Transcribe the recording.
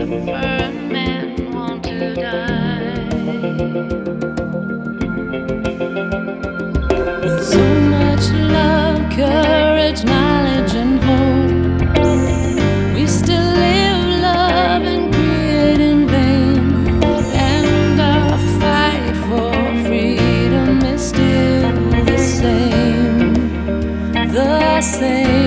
for a man want to die. With so much love, courage, knowledge, and hope, we still live, love, and create in vain. And our fight for freedom is still the same, the same.